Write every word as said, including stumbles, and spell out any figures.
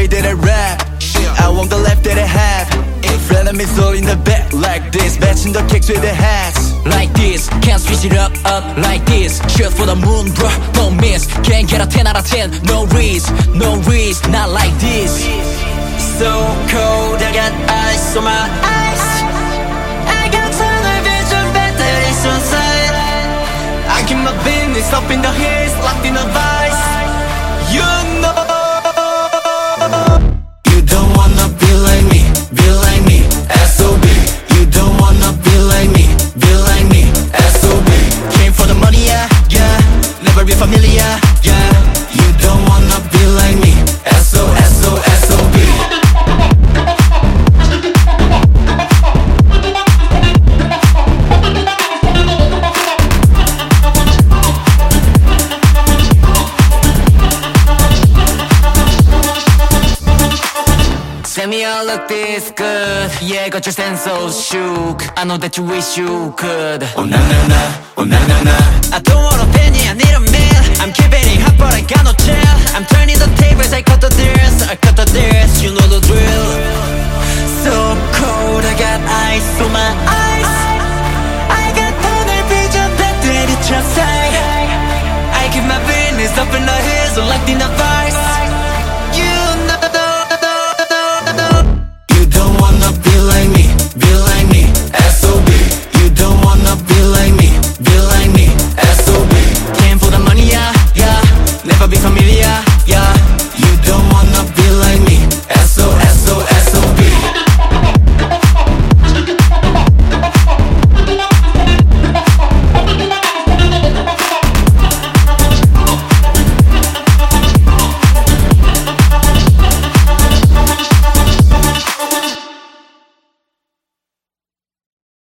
way that I rap. I want the life that I have. Frenemies all in the back like this, matching the kicks with the hats. Like this, can't switch it up, up like this. Shoot for the moon, bro, don't miss. Can't get a ten out of ten, no risk, no risk, not like this. So cold, I got ice on my eyes. I got tunnel vision, batteries on side. I keep my business up in the hills, locked in a vice. You know. You don't wanna be like me, be like me, S O B. You don't wanna be like me, be like me, S O B. Came for the money, yeah, yeah. Never be familiar, yeah. You don't wanna be like me, S O S O S O B. Tell me I look this good. Yeah, got your sense so shook. I know that you wish you could. Oh na na na, oh na na na. I don't want a penny, I need a man. I'm keeping it hot but I got no chill. I'm turning the tables, I cut the deals. I cut the deals, you know the drill. So cold, I got ice on my eyes.